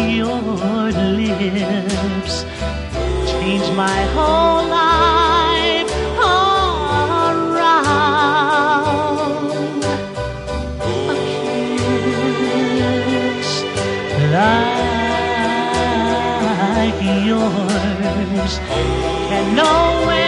your lips changed my whole life around. A kiss like yours can nowhere